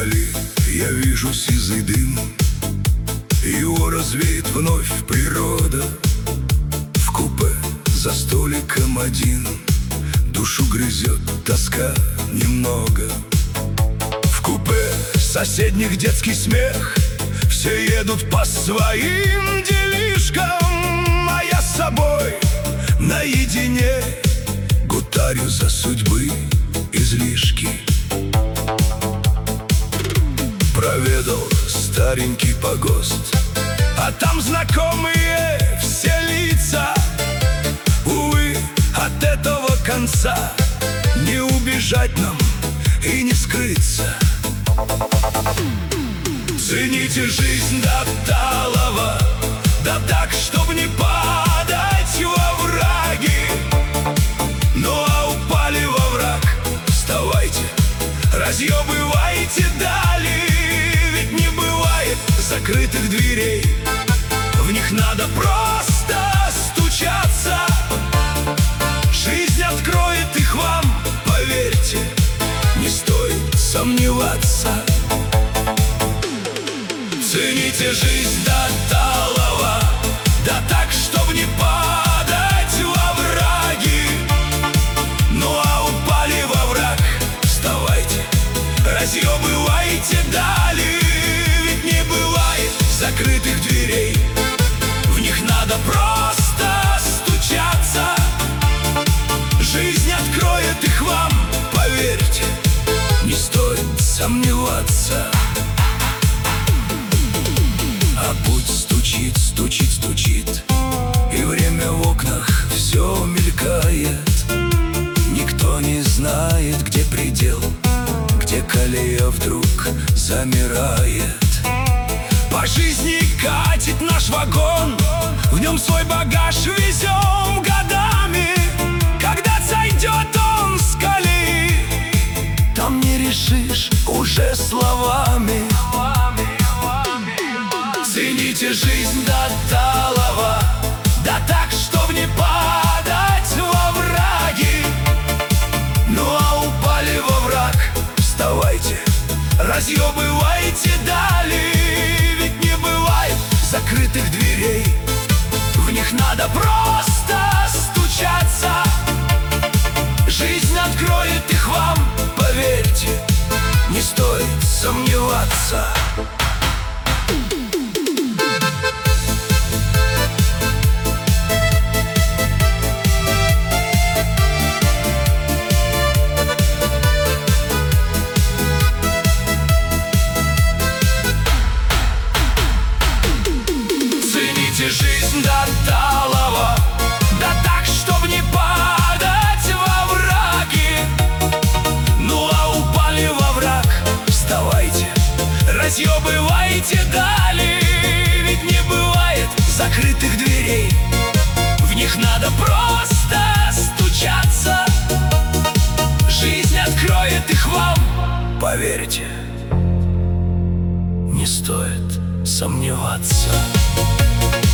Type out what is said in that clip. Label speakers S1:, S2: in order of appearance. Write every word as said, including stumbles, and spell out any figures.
S1: Вдали я вижу сизый дым, его развеет вновь природа. В купе за столиком один душу грызет тоска немного. В купе соседних детский смех, все едут по своим делишкам, а я с собой наедине гутарю за судьбы излишки. Проведал старенький погост, а там знакомые все лица. Увы, от этого конца не убежать нам и не скрыться. Цените жизнь до талого, да так, чтоб не падать во враги. Ну а упали во враг, вставайте, разъебывайте дали. Ведь не бывает закрытых дверей, в них надо просто стучаться. Жизнь откроет их вам, поверьте, не стоит сомневаться. Цените жизнь до талого, да так, чтоб не падать во враги. Ну а упали во враг, вставайте, разъебывайте дали. Ведь не бывает закрытых дверей, в них надо просто стучаться. Жизнь откроет их вам, поверьте, не стоит сомневаться. А путь стучит, стучит, стучит, и время в окнах все мелькает. Никто не знает, где предел, где колея вдруг замирает. По жизни катит наш вагон, в нем свой багаж везем годами. Когда сойдет он с колеи, там не решишь уже словами. Цените жизнь до талого, да так, чтоб не падать во враги. Ну а упали во враг, вставайте, разъебывайте дали. Ведь не бывает закрытых дверей, в них надо просто стучаться. Жизнь откроет их вам, поверьте, не стоит сомневаться. Жизнь до талого, да так, чтоб не падать во враги. Ну а упали во враг, вставайте, разъебывайте дали. Ведь не бывает закрытых дверей, в них надо просто стучаться. Жизнь откроет их вам, поверьте, не стоит сомневаться.